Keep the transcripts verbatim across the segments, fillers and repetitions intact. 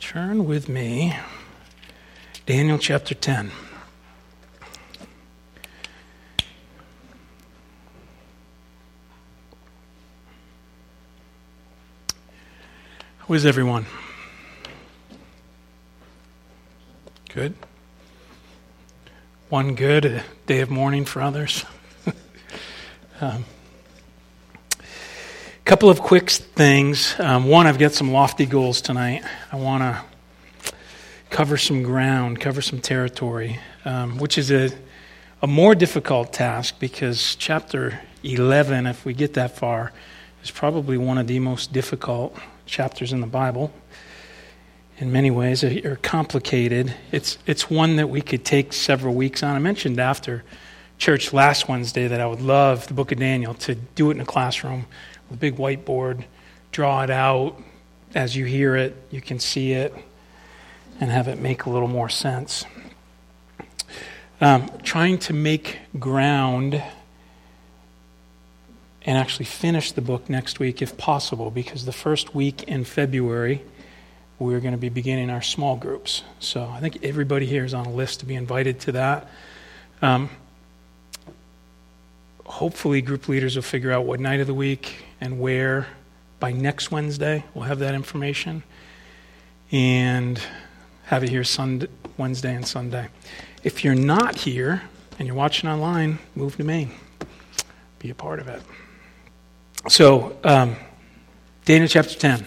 Turn with me, Daniel chapter ten. How is everyone? Good? One good, a day of mourning for others. um, couple of quick things. Um, one, I've got some lofty goals tonight. I want to cover some ground, cover some territory, um, which is a, a more difficult task because chapter eleven, if we get that far, is probably one of the most difficult chapters in the Bible. In many ways, are complicated. It's it's one that we could take several weeks on. I mentioned after church last Wednesday that I would love the book of Daniel to do it in a classroom with a big whiteboard, draw it out. As you hear it, you can see it and have it make a little more sense. Um, trying to make ground and actually finish the book next week if possible, because the first week in February we're going to be beginning our small groups. So I think everybody here is on a list to be invited to that. Um, hopefully group leaders will figure out what night of the week and where by next Wednesday. We'll have that information and have it here Sunday, Wednesday and Sunday. If you're not here and you're watching online, move to Maine. Be a part of it. So, um, Daniel chapter ten.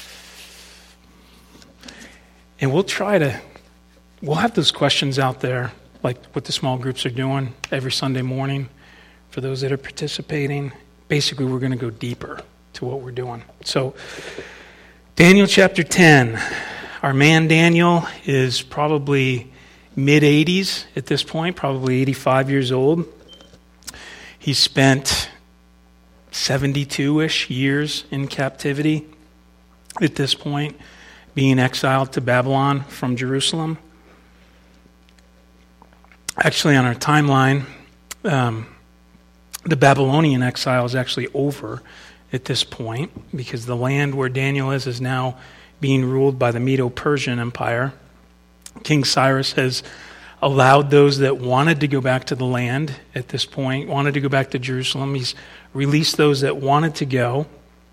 And we'll try to, we'll have those questions out there, like what the small groups are doing every Sunday morning for those that are participating. Basically, we're going to go deeper to what we're doing. So, Daniel chapter ten. Our man Daniel is probably mid-eighties at this point, probably eighty-five years old. He spent seventy-two-ish years in captivity at this point, being exiled to Babylon from Jerusalem. Actually, on our timeline, um, the Babylonian exile is actually over at this point because the land where Daniel is is now being ruled by the Medo-Persian Empire. King Cyrus has allowed those that wanted to go back to the land at this point, wanted to go back to Jerusalem. He's released those that wanted to go.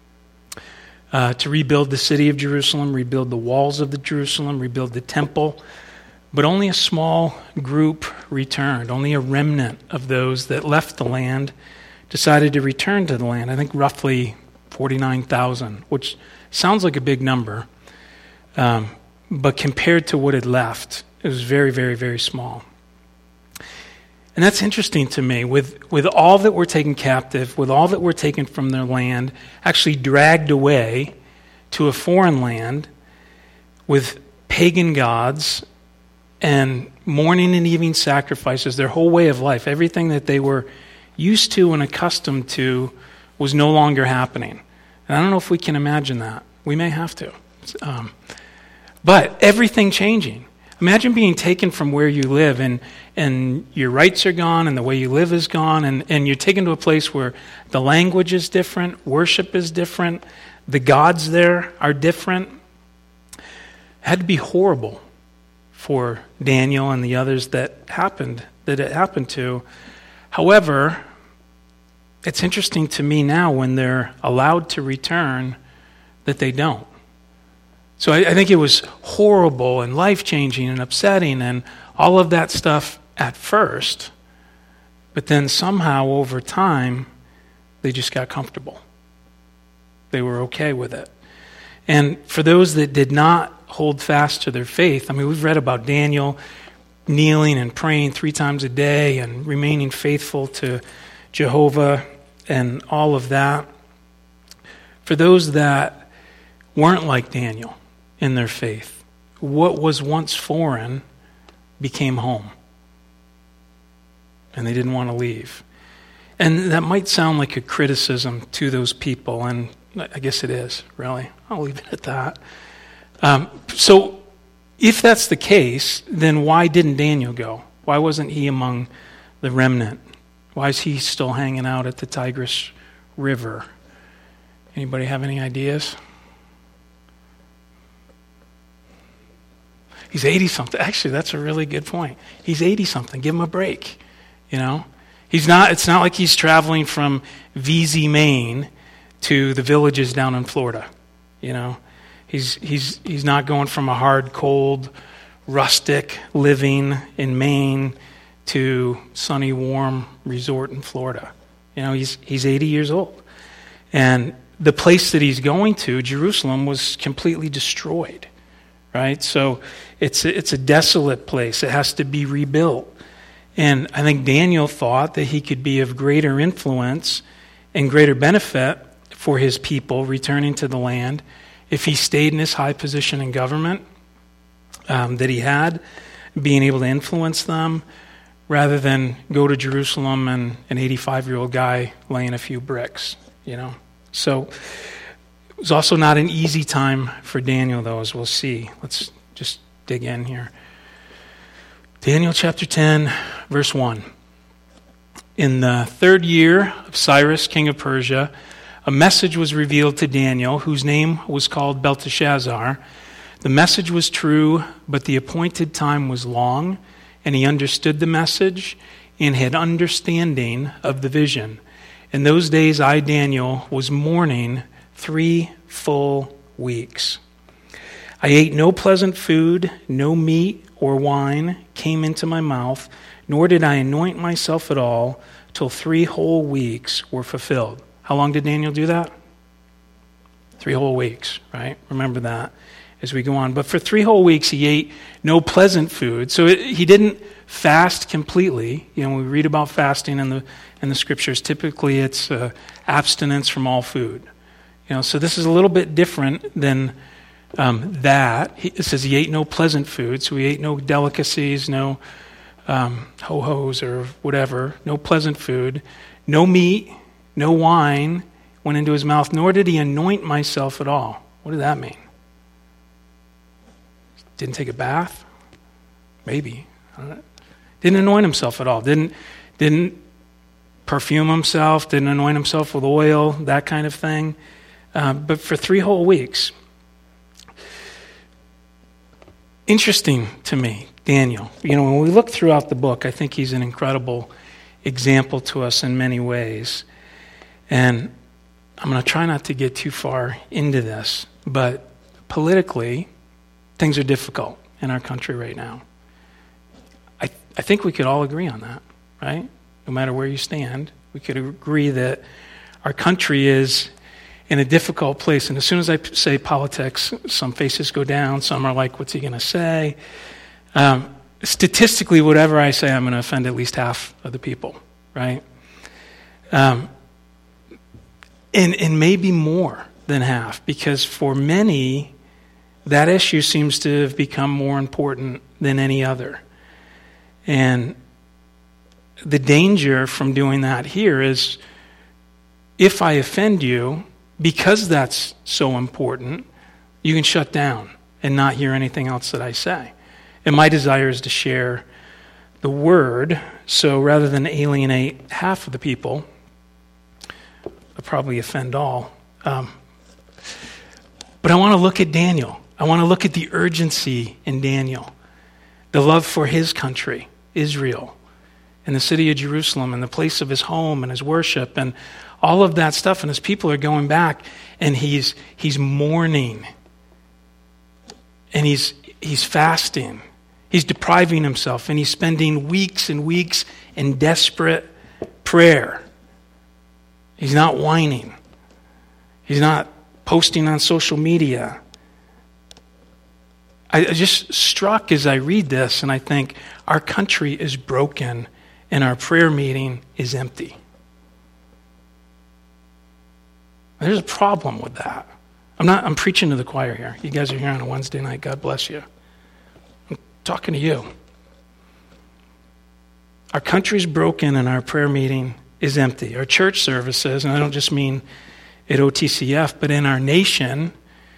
Uh, to rebuild the city of Jerusalem, rebuild the walls of the Jerusalem, rebuild the temple. But only a small group returned. Only a remnant of those that left the land decided to return to the land. I think roughly forty-nine thousand, which sounds like a big number. Um, but compared to what had left, it was very, very, very small. And that's interesting to me. With with all that were taken captive, with all that were taken from their land, actually dragged away to a foreign land with pagan gods and morning and evening sacrifices, their whole way of life, everything that they were used to and accustomed to was no longer happening. And I don't know if we can imagine that. We may have to. Um, but everything changing. Imagine being taken from where you live and and your rights are gone and the way you live is gone and, and you're taken to a place where the language is different, worship is different, the gods there are different. It had to be horrible for Daniel and the others that happened, that it happened to. However, it's interesting to me now when they're allowed to return that they don't. So I, I think it was horrible and life-changing and upsetting and all of that stuff at first, but then somehow over time, they just got comfortable. They were okay with it. And for those that did not hold fast to their faith, I mean, we've read about Daniel kneeling and praying three times a day and remaining faithful to Jehovah and all of that. For those that weren't like Daniel in their faith, what was once foreign became home. And they didn't want to leave. And that might sound like a criticism to those people, and I guess it is, really. I'll leave it at that. Um, so if that's the case, then why didn't Daniel go? Why wasn't he among the remnant? Why is he still hanging out at the Tigris River? Anybody have any ideas? He's eighty-something. Actually, that's a really good point. He's eighty-something. Give him a break, you know? He's not. It's not like he's traveling from V Z, Maine to the villages down in Florida, you know? He's, he's, he's not going from a hard, cold, rustic living in Maine to sunny, warm resort in Florida. You know, he's he's eighty years old. And the place that he's going to, Jerusalem, was completely destroyed, right? So it's a, it's a desolate place. It has to be rebuilt. And I think Daniel thought that he could be of greater influence and greater benefit for his people returning to the land if he stayed in his high position in government um, that he had, being able to influence them, rather than go to Jerusalem and an eighty-five-year-old guy laying a few bricks, you know. So it was also not an easy time for Daniel, though, as we'll see. Let's just dig in here. Daniel chapter ten, verse one. In the third year of Cyrus, king of Persia, a message was revealed to Daniel, whose name was called Belteshazzar. The message was true, but the appointed time was long, and he understood the message and had understanding of the vision. In those days, I, Daniel, was mourning three full weeks. I ate no pleasant food, no meat or wine came into my mouth, nor did I anoint myself at all till three whole weeks were fulfilled. How long did Daniel do that? Three whole weeks, right? Remember that as we go on. But for three whole weeks, he ate no pleasant food. So it, he didn't fast completely. You know, we read about fasting in the in the scriptures. Typically, it's uh, abstinence from all food. You know, so this is a little bit different than um, that. He, it says he ate no pleasant food, so he ate no delicacies, no um, ho-hos or whatever, no pleasant food, no meat, no wine went into his mouth, nor did he anoint myself at all. What did that mean? Didn't take a bath? Maybe. I don't know. Didn't anoint himself at all. Didn't didn't perfume himself. Didn't anoint himself with oil. That kind of thing. Uh, but for three whole weeks. Interesting to me, Daniel. You know, when we look throughout the book, I think he's an incredible example to us in many ways. And I'm going to try not to get too far into this, but politically, things are difficult in our country right now. I I think we could all agree on that, right? No matter where you stand, we could agree that our country is in a difficult place. And as soon as I say politics, some faces go down. Some are like, what's he going to say? Um, statistically, whatever I say, I'm going to offend at least half of the people, right? Um, and, and maybe more than half, because for many, that issue seems to have become more important than any other. And the danger from doing that here is, if I offend you, because that's so important, you can shut down and not hear anything else that I say. And my desire is to share the word, so rather than alienate half of the people, I'll probably offend all. Um, but I want to look at Daniel. I want to look at the urgency in Daniel, the love for his country, Israel, and the city of Jerusalem, and the place of his home and his worship, and all of that stuff. And his people are going back, and he's he's mourning, and he's he's fasting, he's depriving himself, and he's spending weeks and weeks in desperate prayer. He's not whining. He's not posting on social media. I just struck as I read this, and I think our country is broken and our prayer meeting is empty. There's a problem with that. I'm not I'm preaching to the choir here. You guys are here on a Wednesday night. God bless you. I'm talking to you. Our country's broken and our prayer meeting is empty. Our church services, and I don't just mean at O T C F, but in our nation,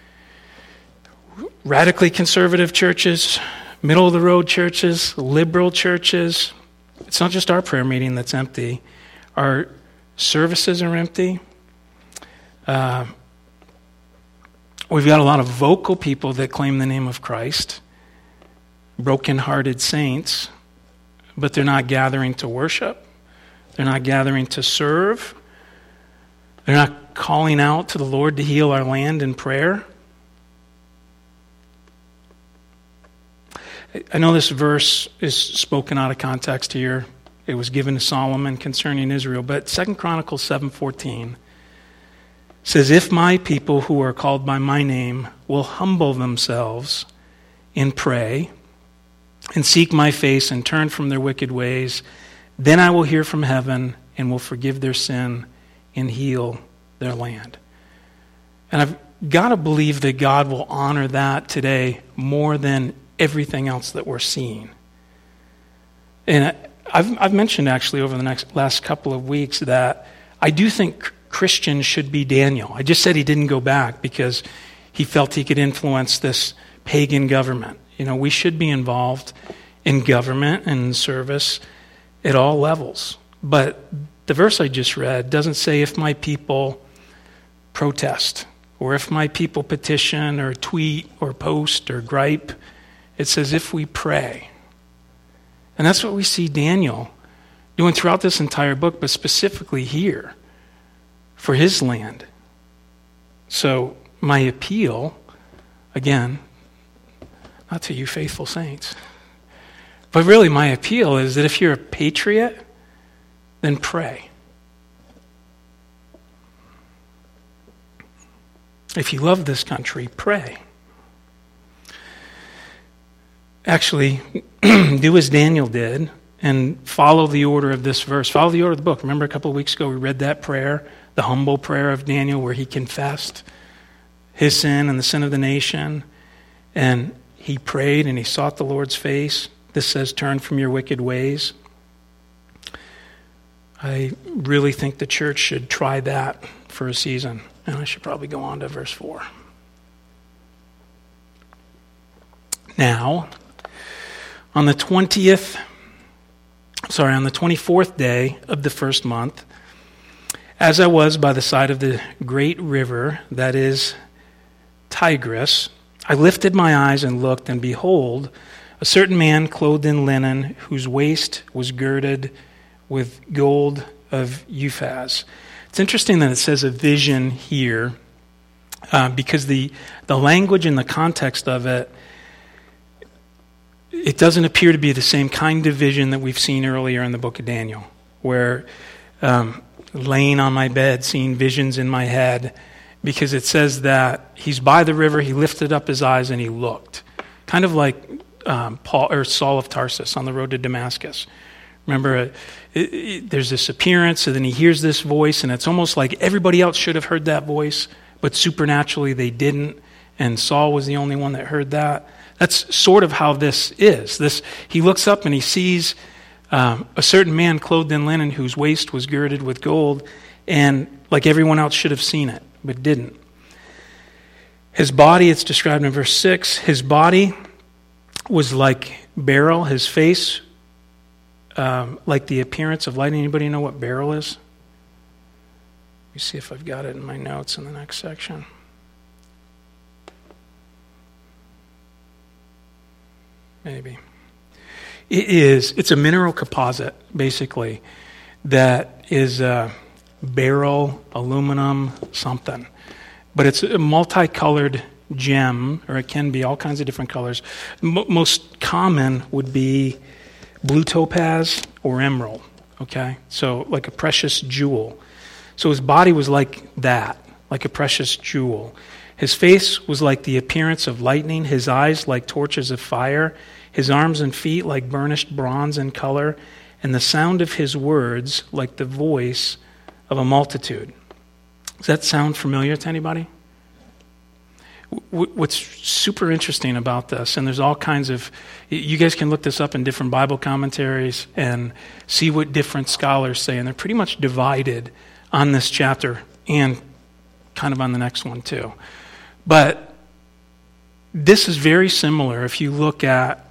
radically conservative churches, middle-of-the-road churches, liberal churches. It's not just our prayer meeting that's empty. Our services are empty. Uh, we've got a lot of vocal people that claim the name of Christ, broken-hearted saints, but they're not gathering to worship. They're not gathering to serve. They're not calling out to the Lord to heal our land in prayer. I know this verse is spoken out of context here. It was given to Solomon concerning Israel, but Second Chronicles seven fourteen says, "If my people who are called by my name will humble themselves and pray and seek my face and turn from their wicked ways, then I will hear from heaven and will forgive their sin and heal their land." And I've got to believe that God will honor that today more than everything else that we're seeing. And I've, I've mentioned actually over the next last couple of weeks that I do think Christians should be Daniel. I just said he didn't go back because he felt he could influence this pagan government. You know, we should be involved in government and service at all levels. But the verse I just read doesn't say if my people protest or if my people petition or tweet or post or gripe. It says if we pray. And that's what we see Daniel doing throughout this entire book, but specifically here for his land. So my appeal, again, not to you faithful saints, but really my appeal is that if you're a patriot, then pray. If you love this country, pray. Actually, do as Daniel did and follow the order of this verse. Follow the order of the book. Remember a couple of weeks ago we read that prayer, the humble prayer of Daniel where he confessed his sin and the sin of the nation. And he prayed and he sought the Lord's face. This says, turn from your wicked ways. I really think the church should try that for a season. And I should probably go on to verse four. Now, on the twentieth, sorry, on the twenty-fourth day of the first month, as I was by the side of the great river, that is Tigris, I lifted my eyes and looked, and behold, a certain man clothed in linen, whose waist was girded with gold of Uphaz. It's interesting that it says a vision here, uh, because the, the language and the context of it, it doesn't appear to be the same kind of vision that we've seen earlier in the book of Daniel, where um, laying on my bed, seeing visions in my head, because it says that he's by the river, he lifted up his eyes and he looked. Kind of like um, Paul or Saul of Tarsus on the road to Damascus. Remember, uh, it, it, there's this appearance, and then he hears this voice, and it's almost like everybody else should have heard that voice, but supernaturally they didn't, and Saul was the only one that heard that. That's sort of how this is. This he looks up and he sees um, a certain man clothed in linen whose waist was girded with gold, and like everyone else should have seen it, but didn't. His body, it's described in verse six, his body was like beryl, his face um, like the appearance of light. Anybody know what beryl is? Let me see if I've got it in my notes in the next section. Maybe. It is, it's a mineral composite, basically, that is uh, beryl, aluminum, something. But it's a multicolored gem, or it can be all kinds of different colors. M- most common would be blue topaz or emerald, okay? So like a precious jewel. So his body was like that, like a precious jewel. His face was like the appearance of lightning, his eyes like torches of fire, his arms and feet like burnished bronze in color, and the sound of his words like the voice of a multitude. Does that sound familiar to anybody? What's super interesting about this, and there's all kinds of, you guys can look this up in different Bible commentaries and see what different scholars say, and they're pretty much divided on this chapter and kind of on the next one too. But this is very similar if you look at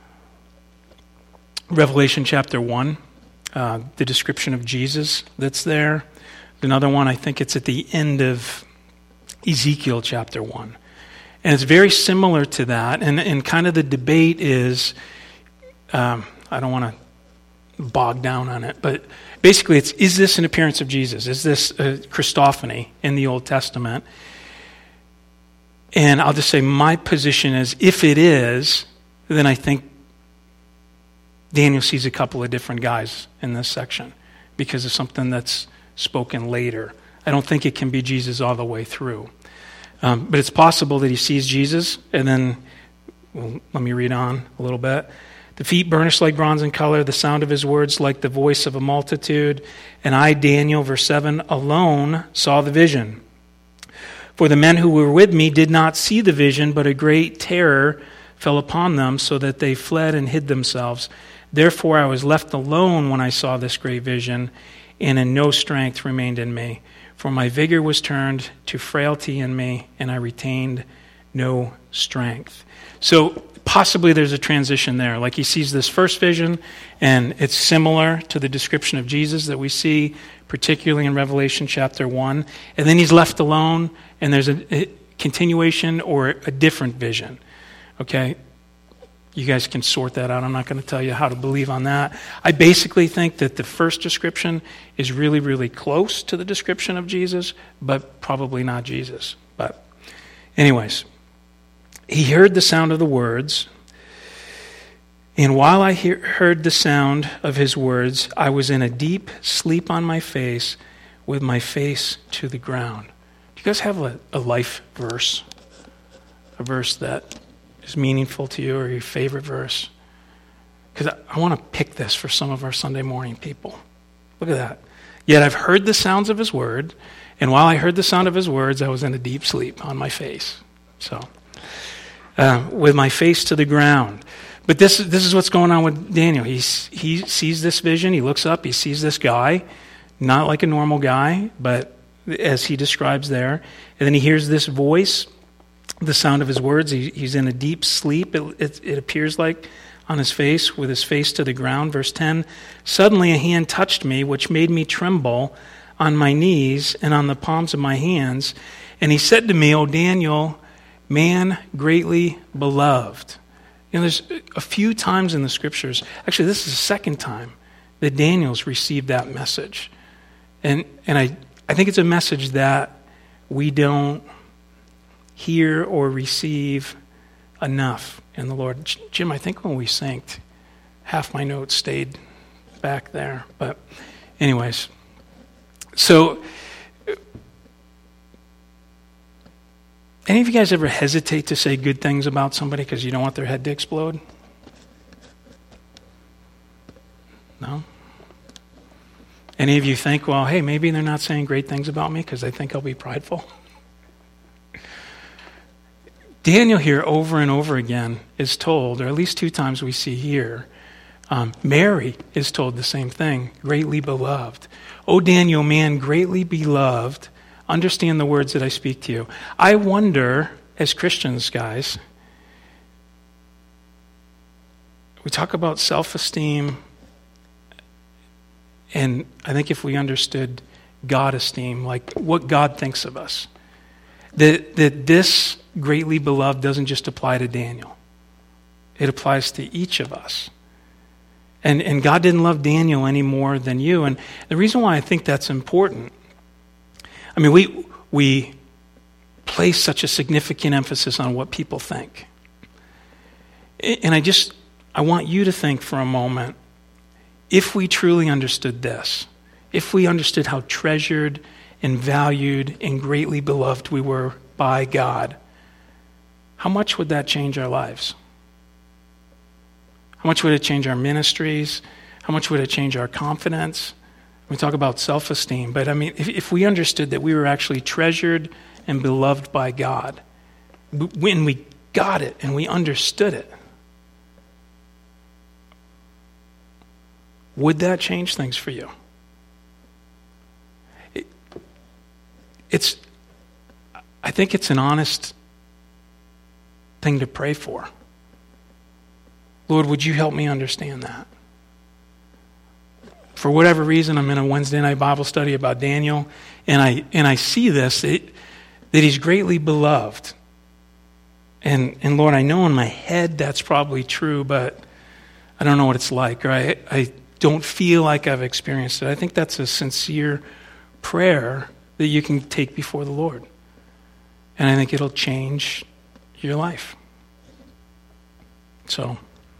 Revelation chapter one, uh, the description of Jesus that's there. Another one, I think it's at the end of Ezekiel chapter one. And it's very similar to that. And, and kind of the debate is, um, I don't want to bog down on it, but basically it's, is this an appearance of Jesus? Is this a Christophany in the Old Testament? And I'll just say my position is, if it is, then I think Daniel sees a couple of different guys in this section because of something that's spoken later. I don't think it can be Jesus all the way through. Um, but it's possible that he sees Jesus, and then, well, let me read on a little bit. The feet burnished like bronze in color, the sound of his words like the voice of a multitude. And I, Daniel, verse seven, alone saw the vision. For the men who were with me did not see the vision, but a great terror fell upon them, so that they fled and hid themselves. Therefore I was left alone when I saw this great vision, and in no strength remained in me. For my vigor was turned to frailty in me, and I retained no strength. So possibly there's a transition there. Like he sees this first vision, and it's similar to the description of Jesus that we see, particularly in Revelation chapter one. And then he's left alone, and there's a, a continuation or a different vision. Okay? You guys can sort that out. I'm not going to tell you how to believe on that. I basically think that the first description is really, really close to the description of Jesus, but probably not Jesus. But anyways, he heard the sound of the words, and while I hear, heard the sound of his words, I was in a deep sleep on my face with my face to the ground. Do you guys have a, a life verse? A verse that is meaningful to you, or your favorite verse? Because I, I want to pick this for some of our Sunday morning people. Look at that. Yet I've heard the sounds of his word, and while I heard the sound of his words, I was in a deep sleep on my face. So, uh, with my face to the ground. But this, this is what's going on with Daniel. He's, he sees this vision, he looks up, he sees this guy, not like a normal guy, but as he describes there. And then he hears this voice, the sound of his words. He, he's in a deep sleep, it, it, it appears like, on his face, with his face to the ground. Verse ten, suddenly a hand touched me, which made me tremble on my knees and on the palms of my hands. And he said to me, O Daniel, man greatly beloved. You know, there's a few times in the scriptures, actually this is the second time that Daniel's received that message. And and I, I think it's a message that we don't hear or receive enough in the Lord. Jim, I think when we synced, half my notes stayed back there. But anyways, so any of you guys ever hesitate to say good things about somebody because you don't want their head to explode? No? Any of you think, well, hey, maybe they're not saying great things about me because they think I'll be prideful? Daniel here over and over again is told, or at least two times we see here, um, Mary is told the same thing, greatly beloved. O Daniel, man greatly beloved, understand the words that I speak to you. I wonder, as Christians, guys, we talk about self-esteem, and I think if we understood God-esteem, like what God thinks of us, that, that this greatly beloved doesn't just apply to Daniel. It applies to each of us. And, and God didn't love Daniel any more than you. And the reason why I think that's important, I mean, we we place such a significant emphasis on what people think. And I just, I want you to think for a moment, if we truly understood this, if we understood how treasured and valued and greatly beloved we were by God, how much would that change our lives? How much would it change our ministries? How much would it change our confidence? We talk about self-esteem, but I mean, if, if we understood that we were actually treasured and beloved by God, when we got it and we understood it, would that change things for you? It, it's, I think it's an honest thing to pray for. Lord, would you help me understand that? For whatever reason, I'm in a Wednesday night Bible study about Daniel, and I and I see this, it, that he's greatly beloved. And, and Lord, I know in my head that's probably true, but I don't know what it's like, or I, I don't feel like I've experienced it. I think that's a sincere prayer that you can take before the Lord. And I think it'll change your life. So,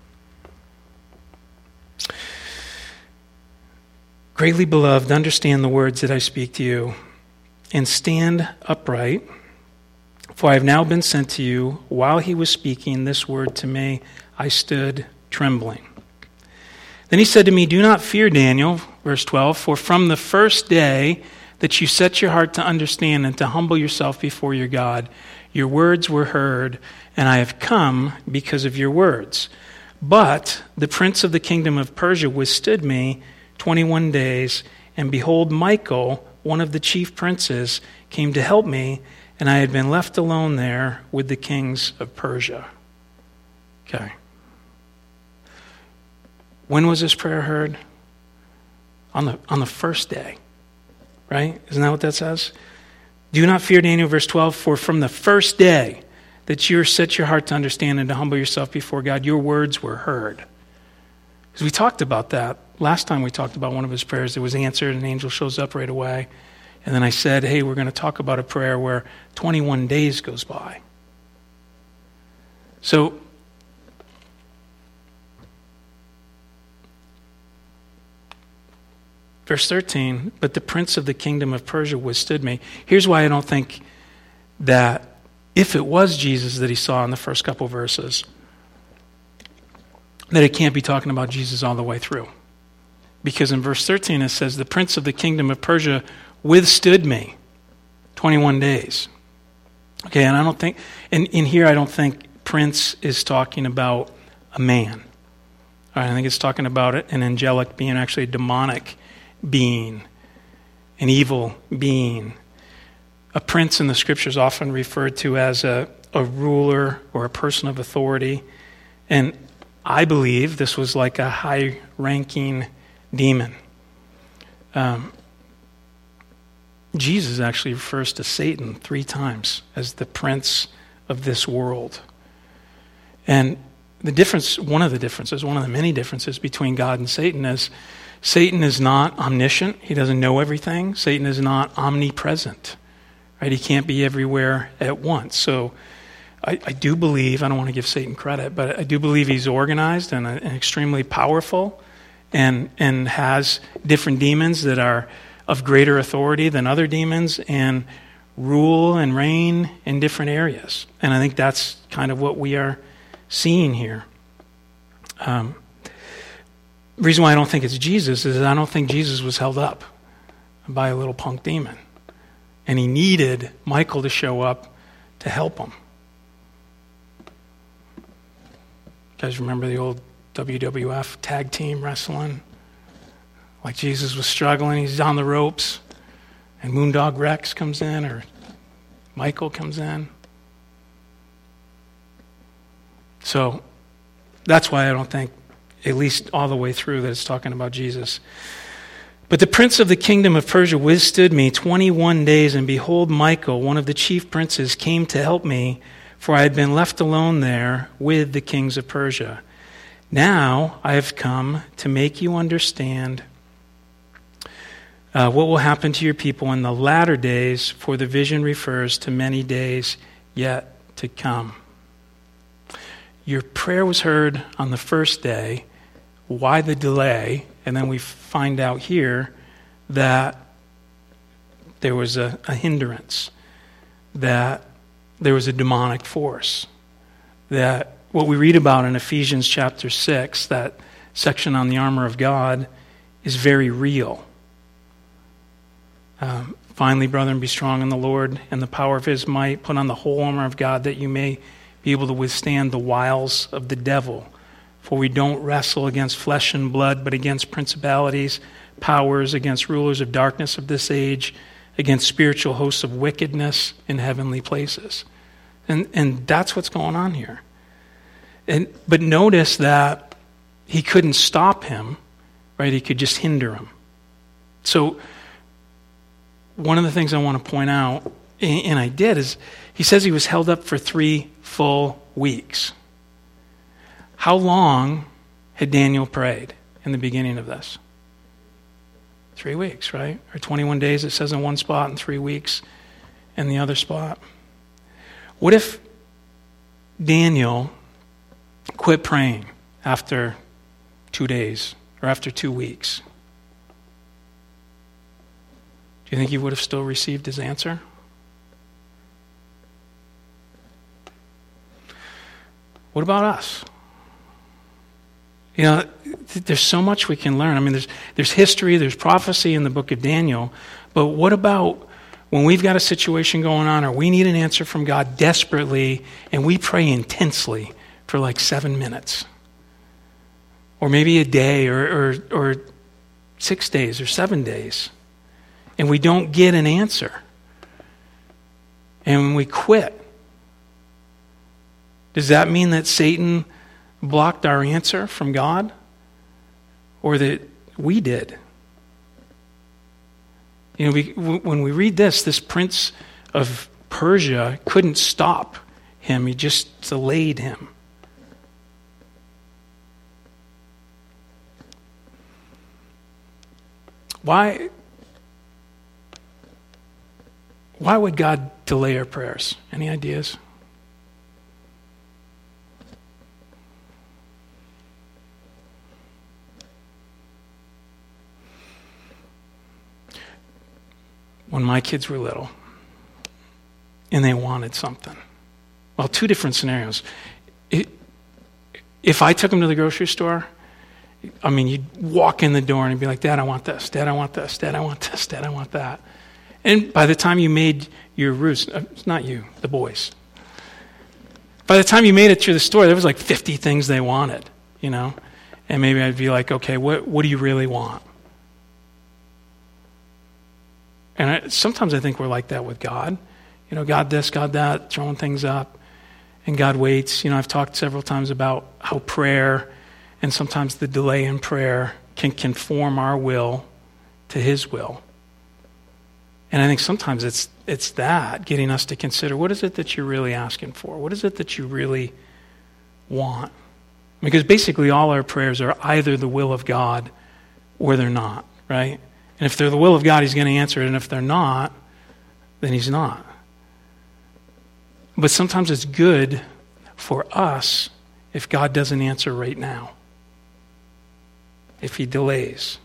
greatly beloved, understand the words that I speak to you, and stand upright, for I have now been sent to you. While he was speaking this word to me, I stood trembling. Then he said to me, do not fear, Daniel, verse twelve, for from the first day that you set your heart to understand and to humble yourself before your God, your words were heard, and I have come because of your words. But the prince of the kingdom of Persia withstood me twenty-one days, and behold, Michael, one of the chief princes, came to help me, and I had been left alone there with the kings of Persia. Okay. When was this prayer heard? On the, on the first day, right? Isn't that what that says? Do not fear, Daniel, verse twelve, for from the first day that you set your heart to understand and to humble yourself before God, your words were heard. Because we talked about that. Last time we talked about one of his prayers that was answered, and an angel shows up right away. And then I said, hey, we're going to talk about a prayer where twenty-one days goes by. So, verse thirteen, but the prince of the kingdom of Persia withstood me. Here's why I don't think that if it was Jesus that he saw in the first couple verses, that it can't be talking about Jesus all the way through. Because in verse thirteen it says, the prince of the kingdom of Persia withstood me twenty-one days. Okay, and I don't think, and in here I don't think prince is talking about a man. All right, I think it's talking about an angelic being, actually a demonic being, an evil being. A prince in the scriptures often referred to as a, a ruler or a person of authority. And I believe this was like a high-ranking demon. Um, Jesus actually refers to Satan three times as the prince of this world. And the difference, one of the differences, one of the many differences between God and Satan is Satan is not omniscient. He doesn't know everything. Satan is not omnipresent. Right? He can't be everywhere at once. So I, I do believe, I don't want to give Satan credit, but I do believe he's organized and, and extremely powerful and and has different demons that are of greater authority than other demons and rule and reign in different areas. And I think that's kind of what we are seeing here. Um, the reason why I don't think it's Jesus is I don't think Jesus was held up by a little punk demon. And he needed Michael to show up to help him. You guys remember the old W W F tag team wrestling? Like Jesus was struggling, he's on the ropes, and Moondog Rex comes in, or Michael comes in. So that's why I don't think, at least all the way through, that it's talking about Jesus. But the prince of the kingdom of Persia withstood me twenty-one days, and behold, Michael, one of the chief princes, came to help me, for I had been left alone there with the kings of Persia. Now I have come to make you understand uh, what will happen to your people in the latter days, for the vision refers to many days yet to come. Your prayer was heard on the first day. Why the delay? And then we find out here that there was a, a hindrance, that there was a demonic force, that what we read about in Ephesians chapter six, that section on the armor of God, is very real. Um, Finally, brethren, be strong in the Lord and the power of his might. Put on the whole armor of God, that you may be able to withstand the wiles of the devil. For we don't wrestle against flesh and blood, but against principalities, powers, against rulers of darkness of this age, against spiritual hosts of wickedness in heavenly places. And and that's what's going on here. And but notice that he couldn't stop him, right? He could just hinder him. So one of the things I want to point out and I did, is he says he was held up for three full weeks. How long had Daniel prayed in the beginning of this? Three weeks, right? Or twenty-one days, it says in one spot, and three weeks in the other spot. What if Daniel quit praying after two days or after two weeks? Do you think he would have still received his answer? What about us? You know, th- there's so much we can learn. I mean, there's there's history, there's prophecy in the book of Daniel, but what about when we've got a situation going on or we need an answer from God desperately and we pray intensely for like seven minutes? Or maybe a day or or, or six days or seven days. And we don't get an answer. And we quit. Does that mean that Satan blocked our answer from God? Or that we did? You know, we, when we read this, this prince of Persia couldn't stop him. He just delayed him. Why, why would God delay our prayers? Any ideas? When my kids were little and they wanted something. Well, two different scenarios. It, if I took them to the grocery store, I mean, you'd walk in the door and you'd be like, Dad, I want this. Dad, I want this. Dad, I want this. Dad, I want that. And by the time you made your routes, it's not you, the boys. By the time you made it through the store, there was like fifty things they wanted, you know? And maybe I'd be like, okay, what, what do you really want? And I, sometimes I think we're like that with God. You know, God this, God that, throwing things up. And God waits. You know, I've talked several times about how prayer and sometimes the delay in prayer can conform our will to His will. And I think sometimes it's it's that, getting us to consider, what is it that you're really asking for? What is it that you really want? Because basically all our prayers are either the will of God or they're not, right? And if they're the will of God, He's going to answer it. And if they're not, then He's not. But sometimes it's good for us if God doesn't answer right now. If He delays.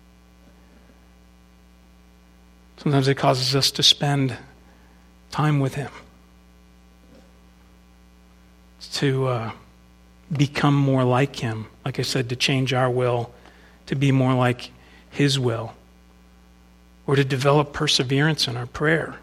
Sometimes it causes us to spend time with Him. To uh, become more like Him. Like I said, to change our will, to be more like His will. Or to develop perseverance in our prayer.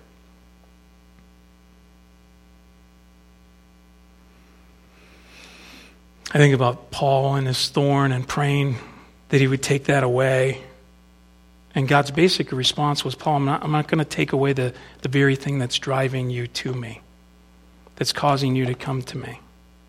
I think about Paul and his thorn and praying that he would take that away. And God's basic response was, Paul, I'm not, I'm not going to take away the, the very thing that's driving you to me, that's causing you to come to me.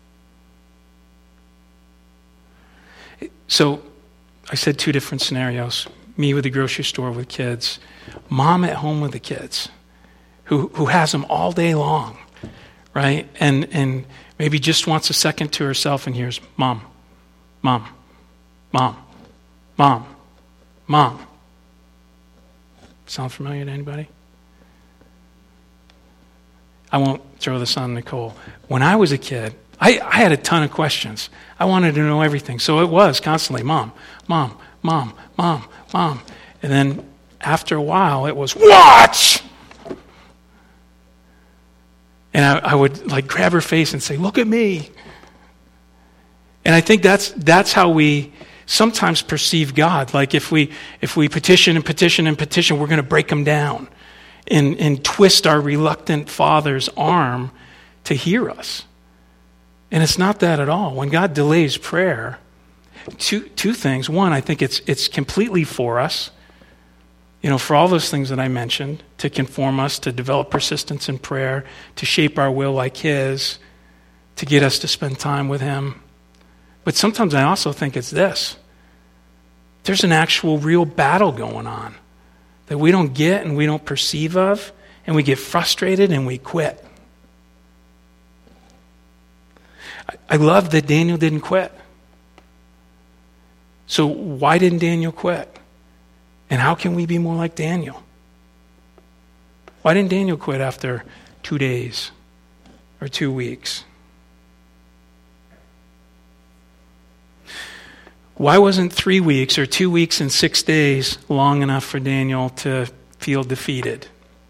So I said two different scenarios. Me with the grocery store with kids. Mom at home with the kids who, who has them all day long, right? And and maybe just wants a second to herself and hears, Mom, Mom, Mom, Mom, Mom. Sound familiar to anybody? I won't throw this on Nicole. When I was a kid, I, I had a ton of questions. I wanted to know everything. So it was constantly, Mom, Mom, Mom, Mom, Mom. And then after a while, it was, what? And I, I would like grab her face and say, look at me. And I think that's that's how we sometimes perceive God. Like if we if we petition and petition and petition, we're going to break Him down and, and twist our reluctant Father's arm to hear us. And it's not that at all. When God delays prayer, two two things. One, I think it's it's completely for us. You know, for all those things that I mentioned, to conform us, to develop persistence in prayer, to shape our will like His, to get us to spend time with Him. But sometimes I also think it's this. There's an actual real battle going on that we don't get and we don't perceive of, and we get frustrated and we quit. I love that Daniel didn't quit. So why didn't Daniel quit? And how can we be more like Daniel? Why didn't Daniel quit after two days or two weeks? Why wasn't three weeks or two weeks and six days long enough for Daniel to feel defeated?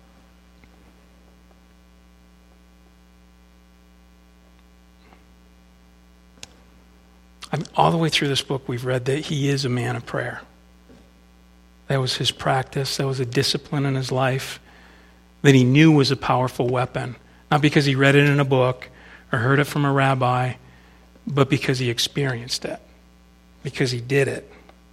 I mean, all the way through this book, we've read that he is a man of prayer. That was his practice. That was a discipline in his life that he knew was a powerful weapon. Not because he read it in a book or heard it from a rabbi, but because he experienced it. Because he did it.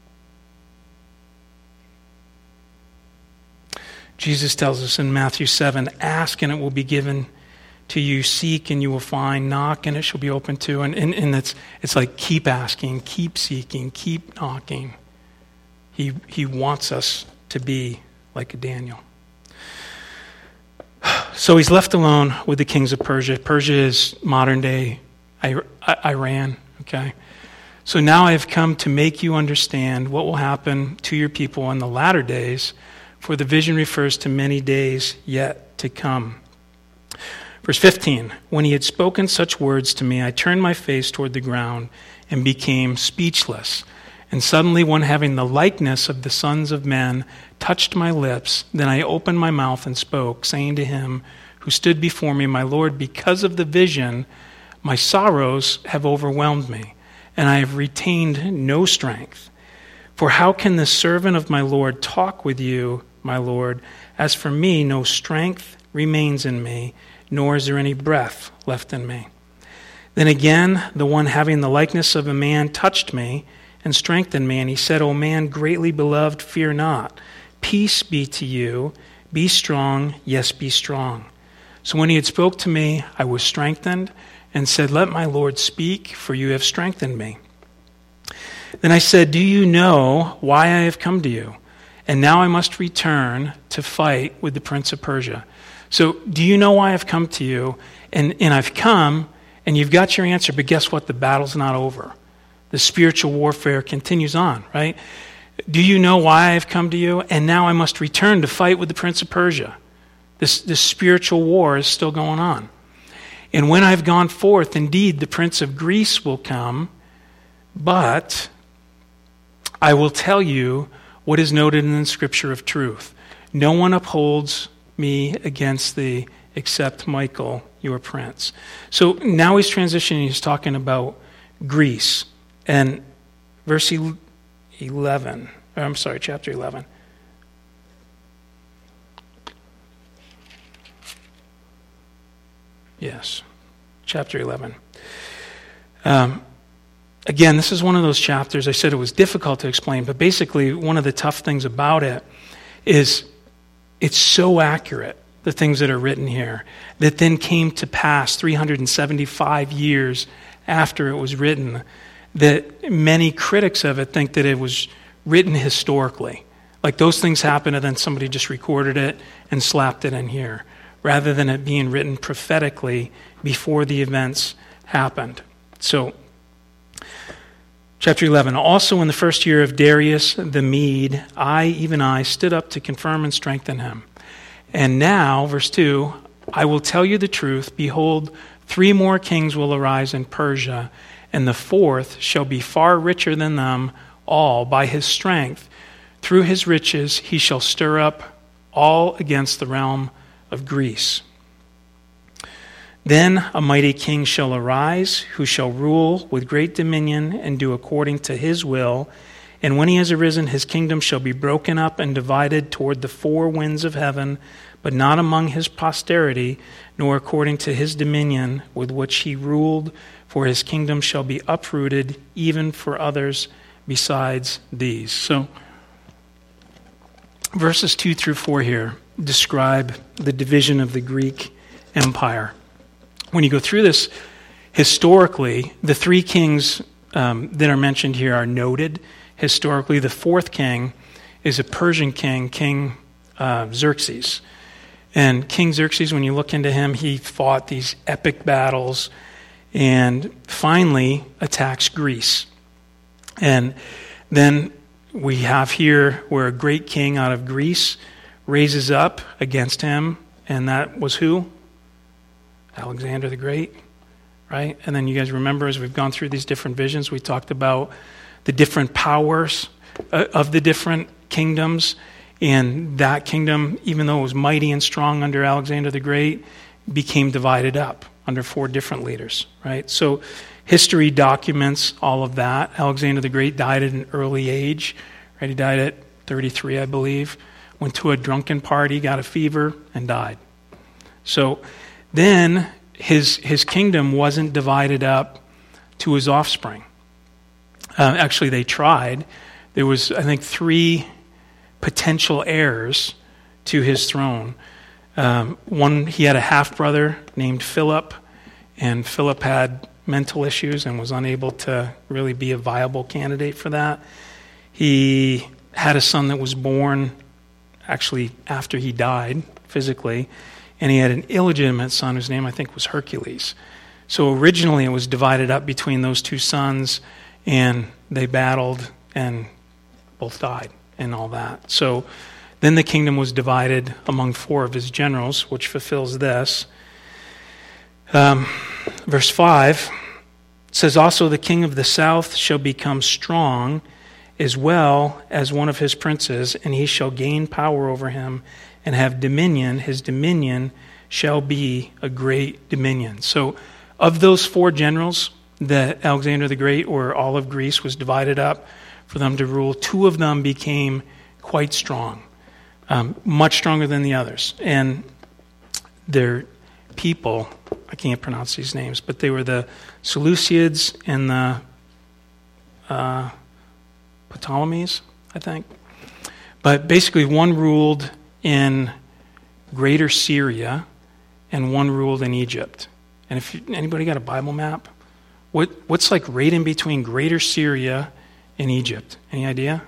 Jesus tells us in Matthew seven, ask and it will be given to you, seek and you will find, knock and it shall be opened to. And, and, and it's, it's like keep asking, keep seeking, keep knocking. He, he wants us to be like a Daniel. So he's left alone with the kings of Persia. Persia is modern day Iran, okay? So now I have come to make you understand what will happen to your people in the latter days, for the vision refers to many days yet to come. Verse fifteen, when he had spoken such words to me, I turned my face toward the ground and became speechless. And suddenly one having the likeness of the sons of men touched my lips. Then I opened my mouth and spoke, saying to him who stood before me, my Lord, because of the vision, my sorrows have overwhelmed me, and I have retained no strength. For how can the servant of my Lord talk with you, my Lord? As for me, no strength remains in me, nor is there any breath left in me. Then again, the one having the likeness of a man touched me and strengthened me, and he said, O man, greatly beloved, fear not. Peace be to you. Be strong, yes, be strong. So when he had spoke to me, I was strengthened, and said, let my Lord speak, for you have strengthened me. Then I said, do you know why I have come to you? And now I must return to fight with the prince of Persia. So do you know why I've come to you? And, and I've come, and you've got your answer, but guess what? The battle's not over. The spiritual warfare continues on, right? Do you know why I've come to you? And now I must return to fight with the prince of Persia. This, this spiritual war is still going on. And when I've gone forth, indeed, the prince of Greece will come, but I will tell you what is noted in the scripture of truth. No one upholds me against thee except Michael, your prince. So now he's transitioning, he's talking about Greece. And verse eleven, I'm sorry, chapter eleven. Yes, chapter eleven. Um, again, this is one of those chapters, I said it was difficult to explain, but basically one of the tough things about it is it's so accurate, the things that are written here, that then came to pass three hundred seventy-five years after it was written, that many critics of it think that it was written historically. Like those things happened and then somebody just recorded it and slapped it in here, rather than it being written prophetically before the events happened. So, chapter eleven, also in the first year of Darius the Mede, I, even I, stood up to confirm and strengthen him. And now, verse two, I will tell you the truth. Behold, three more kings will arise in Persia, and the fourth shall be far richer than them all by his strength. Through his riches he shall stir up all against the realm of Greece. Then a mighty king shall arise, who shall rule with great dominion and do according to his will. And when he has arisen, his kingdom shall be broken up and divided toward the four winds of heaven, but not among his posterity, nor according to his dominion with which he ruled, for his kingdom shall be uprooted even for others besides these. So, verses two through four here describe the division of the Greek Empire. When you go through this, historically, the three kings um, that are mentioned here are noted. Historically, the fourth king is a Persian king, King uh, Xerxes. And King Xerxes, when you look into him, he fought these epic battles and finally attacks Greece. And then we have here where a great king out of Greece raises up against him, and that was who? Alexander the Great, right? And then you guys remember, as we've gone through these different visions, we talked about the different powers of the different kingdoms, and that kingdom, even though it was mighty and strong under Alexander the Great, became divided up under four different leaders, right? So history documents all of that. Alexander the Great died at an early age, right? He died at thirty-three, I believe. Went to a drunken party, got a fever, and died. So then his his kingdom wasn't divided up to his offspring. Uh, actually, they tried. There was, I think, three potential heirs to his throne. Um, one, he had a half-brother named Philip, and Philip had mental issues and was unable to really be a viable candidate for that. He had a son that was born actually after he died physically, and he had an illegitimate son whose name I think was Hercules. So originally it was divided up between those two sons, and they battled and both died and all that. So then the kingdom was divided among four of his generals, which fulfills this. Um, verse five says, also the king of the south shall become strong as well as one of his princes, and he shall gain power over him and have dominion. His dominion shall be a great dominion. So of those four generals that Alexander the Great, or all of Greece, was divided up for them to rule, two of them became quite strong, um, much stronger than the others. And their people, I can't pronounce these names, but they were the Seleucids and the uh, Ptolemies, I think. But basically one ruled in Greater Syria and one ruled in Egypt. And if you, anybody got a Bible map, what what's like right in between Greater Syria and Egypt? Any idea?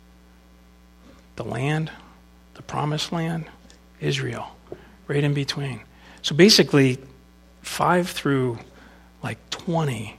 The land, the promised land, Israel, right in between. So basically, five through like twenty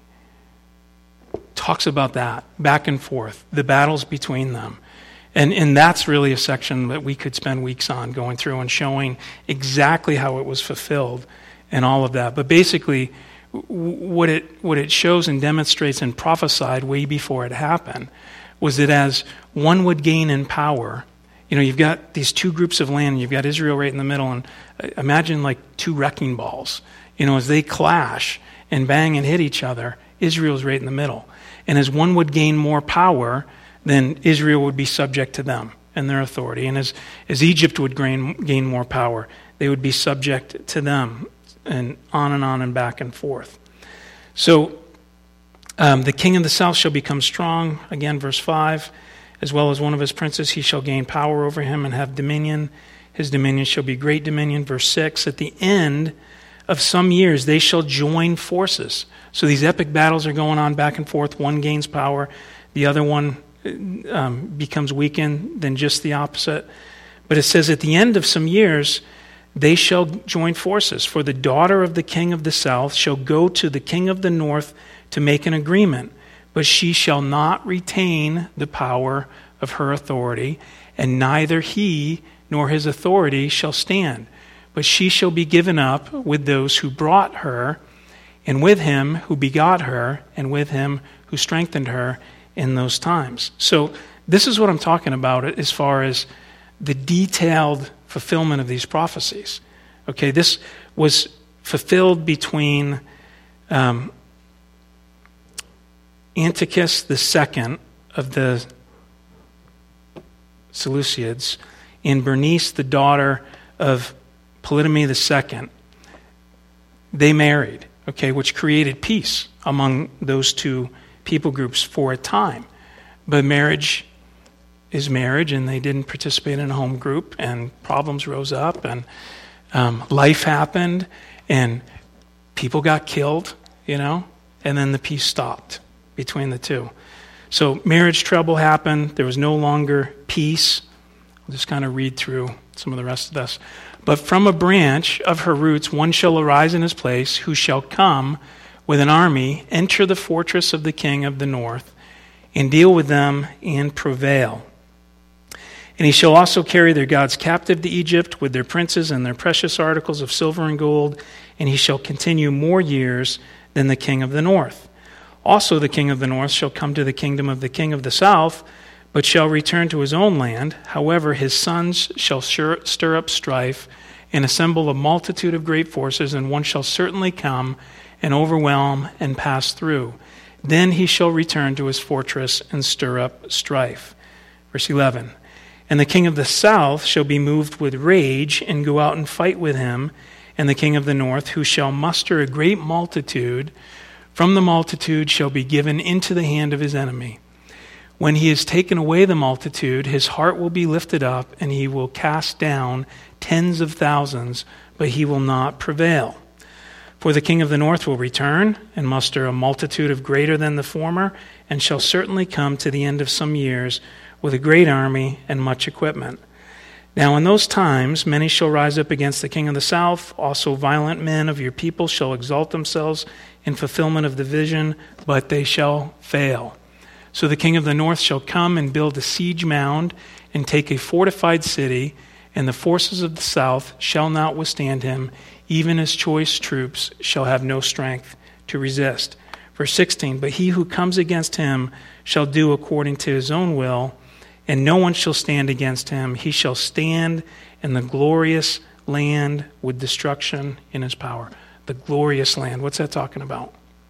talks about that, back and forth, the battles between them. And and that's really a section that we could spend weeks on, going through and showing exactly how it was fulfilled and all of that. But basically, what it what it shows and demonstrates and prophesied way before it happened was that as one would gain in power, you know, you've got these two groups of land, you've got Israel right in the middle, and imagine like two wrecking balls. You know, as they clash and bang and hit each other, Israel's right in the middle. And as one would gain more power, then Israel would be subject to them and their authority. And as, as Egypt would gain, gain more power, they would be subject to them, and on and on and back and forth. So um, the king of the south shall become strong, again, verse five, as well as one of his princes, he shall gain power over him and have dominion. His dominion shall be great dominion. Verse six, at the end of some years, they shall join forces. So these epic battles are going on back and forth. One gains power, the other one um, becomes weakened, then just the opposite. But it says at the end of some years, they shall join forces. For the daughter of the king of the south shall go to the king of the north to make an agreement, but she shall not retain the power of her authority, and neither he nor his authority shall stand. But she shall be given up with those who brought her, and with him who begot her, and with him who strengthened her in those times. So this is what I'm talking about as far as the detailed fulfillment of these prophecies. Okay, this was fulfilled between um, Antiochus the second of the Seleucids and Bernice, the daughter of Ptolemy the second. They married, okay, which created peace among those two people groups for a time. But marriage is marriage, and they didn't participate in a home group, and problems rose up, and um, life happened, and people got killed, you know, and then the peace stopped between the two. So marriage trouble happened. There was no longer peace. I'll just kind of read through some of the rest of this. But from a branch of her roots one shall arise in his place, who shall come with an army, enter the fortress of the king of the north, and deal with them and prevail. And he shall also carry their gods captive to Egypt with their princes and their precious articles of silver and gold, and he shall continue more years than the king of the north. Also the king of the north shall come to the kingdom of the king of the south, but shall return to his own land. However, his sons shall stir up strife and assemble a multitude of great forces, and one shall certainly come and overwhelm and pass through. Then he shall return to his fortress and stir up strife. Verse eleven. And the king of the south shall be moved with rage and go out and fight with him, and the king of the north, who shall muster a great multitude, from the multitude shall be given into the hand of his enemy. When he has taken away the multitude, his heart will be lifted up, and he will cast down tens of thousands, but he will not prevail. For the king of the north will return and muster a multitude of greater than the former, and shall certainly come to the end of some years with a great army and much equipment. Now in those times many shall rise up against the king of the south. Also violent men of your people shall exalt themselves in fulfillment of the vision, but they shall fail. So the king of the north shall come and build a siege mound and take a fortified city, and the forces of the south shall not withstand him, even as choice troops shall have no strength to resist. Verse sixteen, but he who comes against him shall do according to his own will, and no one shall stand against him. He shall stand in the glorious land with destruction in his power. The glorious land. What's that talking about?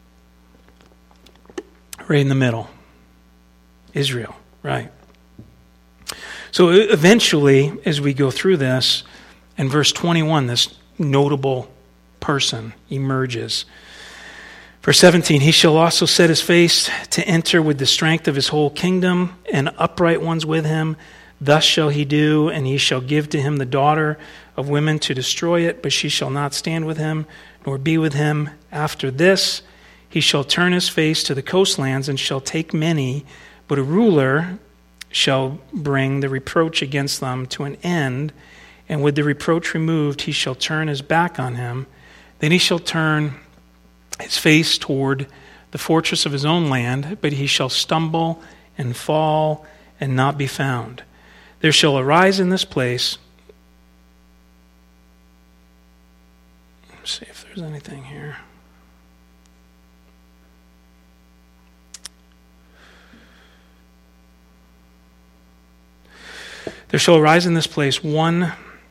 Right in the middle. Israel, right. So eventually, as we go through this, in verse twenty-one, this notable person emerges. Verse seventeen, he shall also set his face to enter with the strength of his whole kingdom, and upright ones with him. Thus shall he do, and he shall give to him the daughter of women to destroy it, but she shall not stand with him, nor be with him. After this, he shall turn his face to the coastlands, and shall take many, but a ruler shall bring the reproach against them to an end, and with the reproach removed, he shall turn his back on him. Then he shall turn his face toward the fortress of his own land, but he shall stumble and fall and not be found. There shall arise in this place, let's see if there's anything here. There shall arise in this place one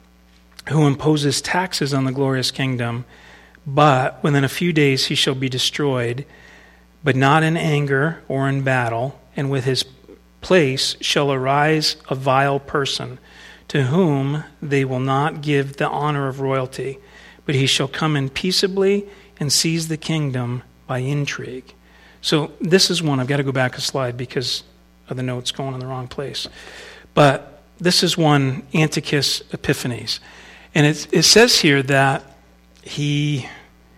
who imposes taxes on the glorious kingdom, but within a few days he shall be destroyed, but not in anger or in battle, and with his place shall arise a vile person, to whom they will not give the honor of royalty, but he shall come in peaceably and seize the kingdom by intrigue. So this is one, I've got to go back a slide because of the notes going in the wrong place. But this is one, Antiochus Epiphanes. And it, it says here that he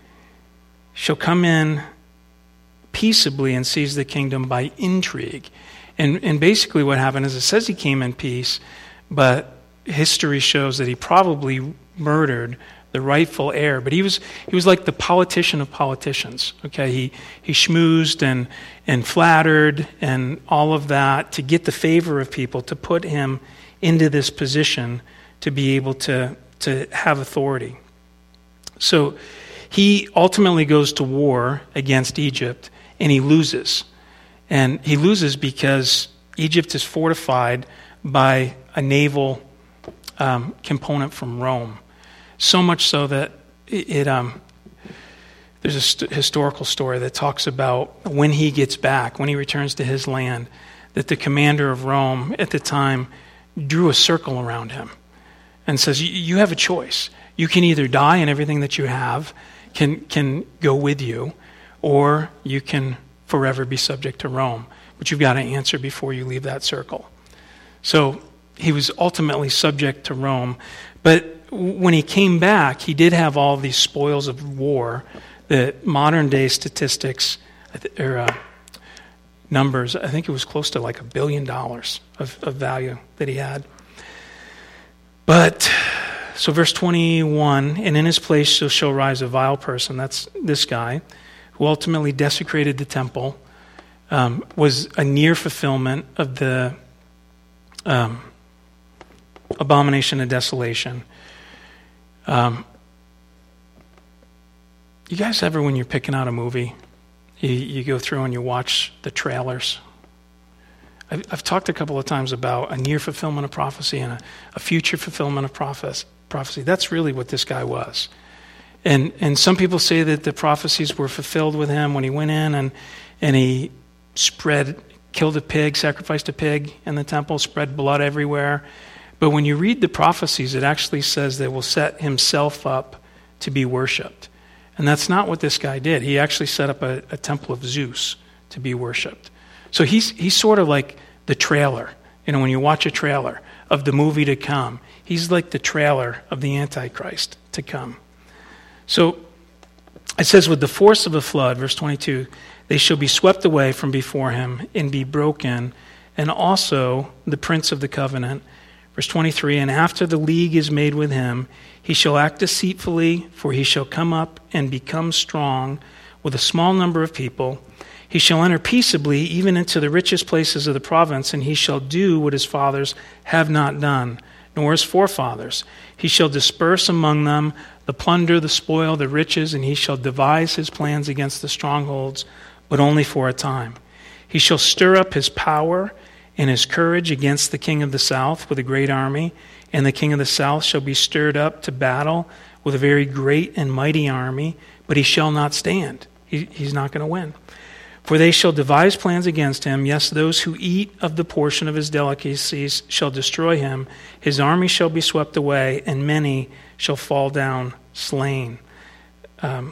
shall come in peaceably and seize the kingdom by intrigue. And, and basically what happened is it says he came in peace, but history shows that he probably murdered the rightful heir. But he was he was like the politician of politicians. Okay, he he schmoozed and and flattered and all of that to get the favor of people, to put him into this position to be able to to have authority. So he ultimately goes to war against Egypt, and he loses. And he loses because Egypt is fortified by a naval um, component from Rome. So much so that it, it um, there's a st- historical story that talks about when he gets back, when he returns to his land, that the commander of Rome at the time drew a circle around him and says, you have a choice. You can either die and everything that you have can can go with you, or you can forever be subject to Rome. But you've got to answer before you leave that circle. So he was ultimately subject to Rome. But when he came back, he did have all these spoils of war that modern day statistics or uh, numbers, I think it was close to like a billion dollars of, of value that he had. But So verse twenty-one, and in his place shall rise a vile person, that's this guy, who ultimately desecrated the temple, um, was a near fulfillment of the um, abomination of desolation. Um, you guys ever, when you're picking out a movie, you, you go through and you watch the trailers? I've, I've talked a couple of times about a near fulfillment of prophecy and a, a future fulfillment of prophecy. prophecy. That's really what this guy was. And and some people say that the prophecies were fulfilled with him when he went in and, and he spread, killed a pig, sacrificed a pig in the temple, spread blood everywhere. But when you read the prophecies, it actually says that will set himself up to be worshipped. And that's not what this guy did. He actually set up a, a temple of Zeus to be worshipped. So he's he's sort of like the trailer. You know, when you watch a trailer of the movie to come, he's like the trailer of the Antichrist to come. So it says, with the force of a flood, verse twenty-two, they shall be swept away from before him and be broken, and also the prince of the covenant. Verse twenty-three, and after the league is made with him, he shall act deceitfully, for he shall come up and become strong with a small number of people. He shall enter peaceably even into the richest places of the province, and he shall do what his fathers have not done, nor his forefathers. He shall disperse among them the plunder, the spoil, the riches, and he shall devise his plans against the strongholds, but only for a time. He shall stir up his power and his courage against the king of the south with a great army, and the king of the south shall be stirred up to battle with a very great and mighty army, but he shall not stand. He, he's not going to win. For they shall devise plans against him. Yes, those who eat of the portion of his delicacies shall destroy him. His army shall be swept away, and many shall fall down slain. Um,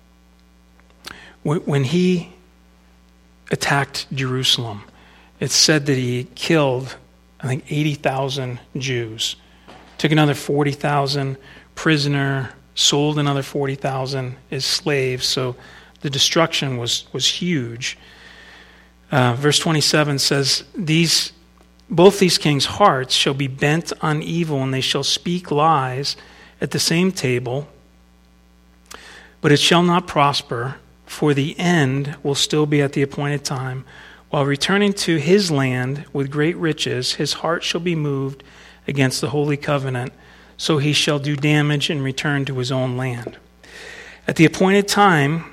when he attacked Jerusalem, it's said that he killed, I think, eighty thousand Jews. Took another forty thousand prisoner, sold another forty thousand as slaves. So the destruction was, was huge. Uh, verse twenty-seven says, "These both these kings' hearts shall be bent on evil, and they shall speak lies at the same table. But it shall not prosper, for the end will still be at the appointed time. While returning to his land with great riches, his heart shall be moved against the holy covenant, so he shall do damage and return to his own land. At the appointed time,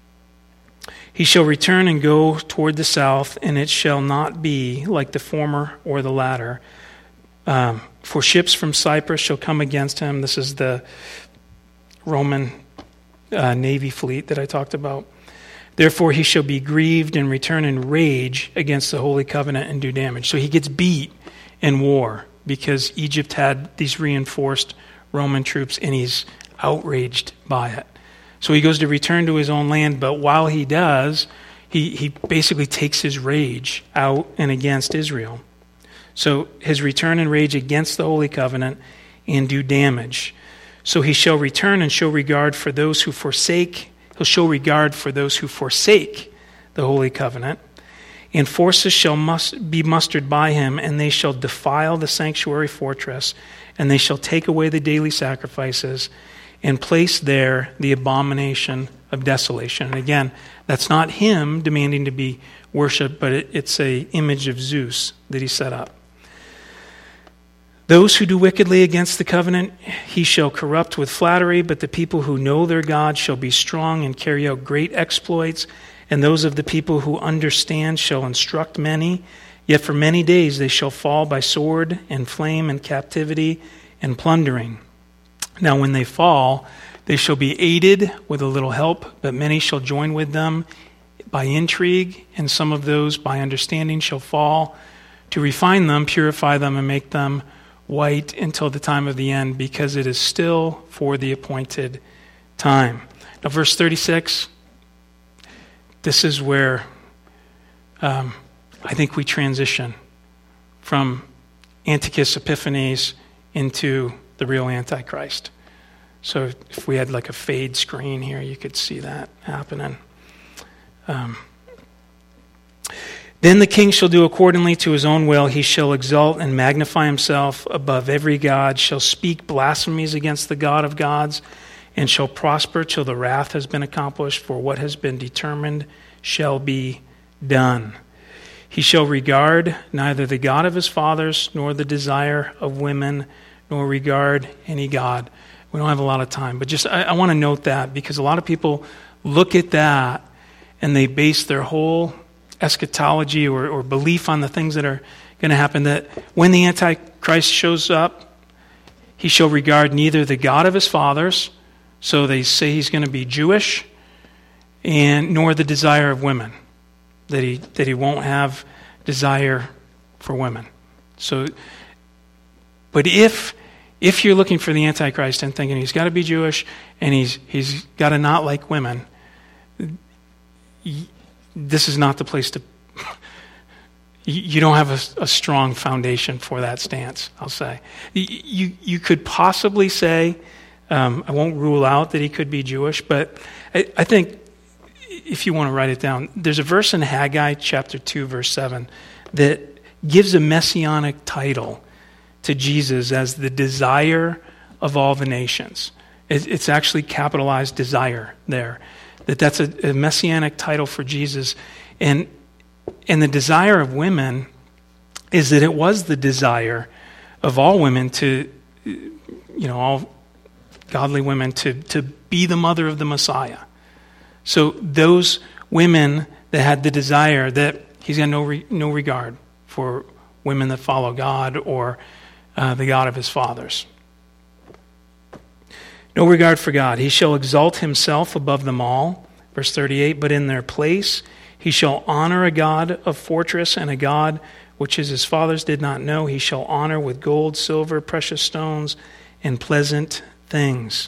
he shall return and go toward the south, and it shall not be like the former or the latter. Um, for ships from Cyprus shall come against him." This is the Roman uh, Navy fleet that I talked about. "Therefore he shall be grieved and return in rage against the holy covenant and do damage." So he gets beat in war because Egypt had these reinforced Roman troops, and he's outraged by it. So he goes to return to his own land, but while he does, he, he basically takes his rage out and against Israel. So his return and rage against the holy covenant and do damage. "So he shall return and show regard for those who forsake, he'll show regard for those who forsake the holy covenant. And forces shall must be mustered by him, and they shall defile the sanctuary fortress, and they shall take away the daily sacrifices, and place there the abomination of desolation." And again, that's not him demanding to be worshipped, but it, it's an image of Zeus that he set up. "Those who do wickedly against the covenant, he shall corrupt with flattery, but the people who know their God shall be strong and carry out great exploits, and those of the people who understand shall instruct many. Yet for many days they shall fall by sword and flame and captivity and plundering. Now when they fall, they shall be aided with a little help, but many shall join with them by intrigue, and some of those by understanding shall fall, to refine them, purify them, and make them white until the time of the end, because it is still for the appointed time." Now verse thirty-six, this is where um, I think we transition from Antiochus Epiphanes into the real Antichrist. So if we had like a fade screen here, you could see that happening. Um, Then the king shall do accordingly to his own will. He shall exalt and magnify himself above every god, shall speak blasphemies against the God of gods, and shall prosper till the wrath has been accomplished, for what has been determined shall be done. He shall regard neither the God of his fathers, nor the desire of women, nor regard any god. We don't have a lot of time, but just I, I want to note that, because a lot of people look at that and they base their whole eschatology or, or belief on the things that are going to happen, that when the Antichrist shows up, he shall regard neither the God of his fathers, so they say he's going to be Jewish, and nor the desire of women, that he that he won't have desire for women. So, but if if you're looking for the Antichrist and thinking he's got to be Jewish and he's he's got to not like women, this is not the place to. You don't have a, a strong foundation for that stance, I'll say. You you could possibly say, um, I won't rule out that he could be Jewish, but I, I think if you want to write it down, there's a verse in Haggai chapter two, verse seven, that gives a messianic title to Jesus as the desire of all the nations. It, it's actually capitalized desire there. That that's a, a messianic title for Jesus. And and the desire of women is that it was the desire of all women to, you know, all godly women to, to be the mother of the Messiah. So those women that had the desire, that he's got no re, no regard for women that follow God or uh, the God of his fathers. No regard for God. He shall exalt himself above them all. Verse thirty-eight, but in their place he shall honor a God of fortress and a God which is his fathers did not know. He shall honor with gold, silver, precious stones, and pleasant things.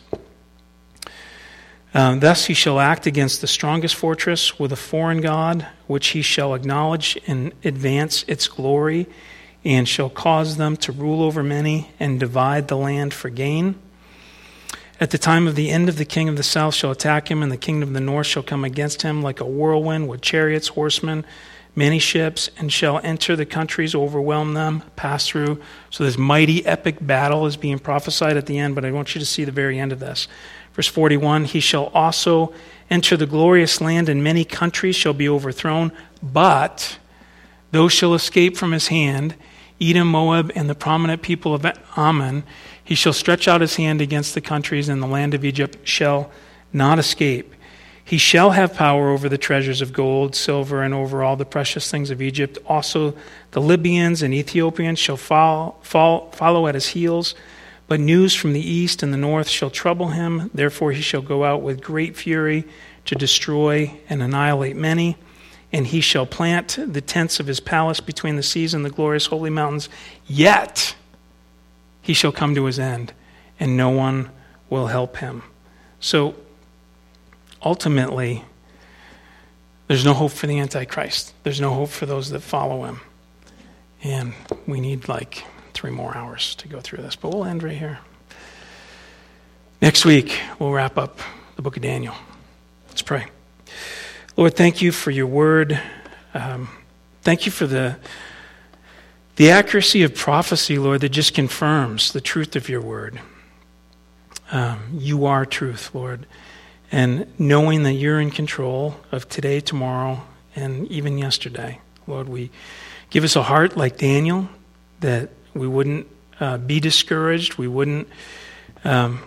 Um, thus he shall act against the strongest fortress with a foreign god, which he shall acknowledge and advance its glory, and shall cause them to rule over many and divide the land for gain. At the time of the end of the king of the south shall attack him, and the kingdom of the north shall come against him like a whirlwind with chariots, horsemen, many ships, and shall enter the countries, overwhelm them, pass through. So this mighty epic battle is being prophesied at the end, but I want you to see the very end of this. Verse forty-one, he shall also enter the glorious land, and many countries shall be overthrown, but those shall escape from his hand, Edom, Moab, and the prominent people of Ammon. He shall stretch out his hand against the countries, and the land of Egypt shall not escape. He shall have power over the treasures of gold, silver, and over all the precious things of Egypt. Also the Libyans and Ethiopians shall follow, follow at his heels. But news from the east and the north shall trouble him. Therefore he shall go out with great fury to destroy and annihilate many. And he shall plant the tents of his palace between the seas and the glorious holy mountains. Yet he shall come to his end, and no one will help him. So ultimately, there's no hope for the Antichrist. There's no hope for those that follow him. And we need like three more hours to go through this, but we'll end right here. Next week, we'll wrap up the book of Daniel. Let's pray. Lord, thank you for your word. Um, thank you for the the accuracy of prophecy, Lord, that just confirms the truth of your word. Um, you are truth, Lord. And knowing that you're in control of today, tomorrow, and even yesterday, Lord, we give us a heart like Daniel, that we wouldn't uh, be discouraged, we wouldn't um,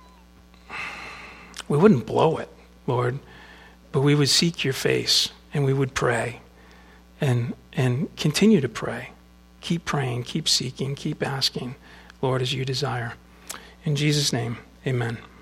we wouldn't blow it, Lord, but we would seek your face, and we would pray, and and continue to pray. Keep praying, keep seeking, keep asking, Lord, as you desire. In Jesus' name, amen.